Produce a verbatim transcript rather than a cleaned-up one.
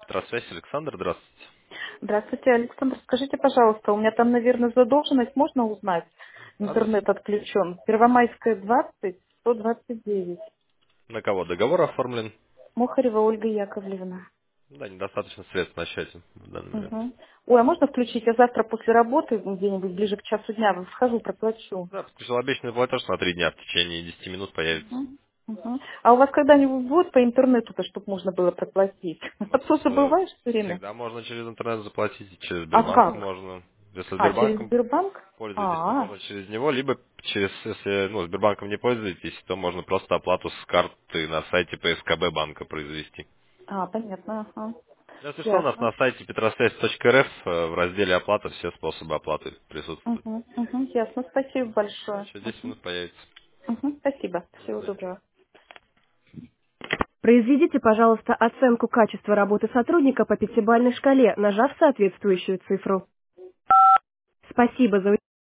Здравствуйте, Александр, здравствуйте. Здравствуйте, Александр. Скажите, пожалуйста, у меня там, наверное, задолженность, можно узнать? Адрес? Интернет отключен. Первомайская, двадцать, сто двадцать девять. На кого договор оформлен? Мухарева Ольга Яковлевна. Да, недостаточно средств на счете в данный момент. Угу. Ой, а можно включить? Я завтра после работы, ну, где-нибудь ближе к часу дня, схожу, проплачу. Да, подключил обещанный платеж на три дня, в течение десяти минут появится. Угу. Угу. А у вас когда-нибудь будет по интернету-то, чтобы можно было проплатить? Ну, А то с, э, забываешь все время. всегда можно через интернет заплатить, и через А Сбербанк как? можно. Если А, через Сбербанком Сбербанк? пользуетесь, то А, можно через него, либо через, если ну, Сбербанком не пользуетесь, то можно просто оплату с карты на сайте П С К Б банка произвести. а, понятно. Ага. Если что, у нас Ясно. на сайте петросвязь точка эр эф э, в разделе оплата все способы оплаты присутствуют. Угу, угу, ясно. Спасибо Все, большое. через десять Угу, минут появится. угу, спасибо. До Всего свидания. доброго. Произведите, пожалуйста, оценку качества работы сотрудника по пятибалльной шкале, нажав соответствующую цифру. Спасибо за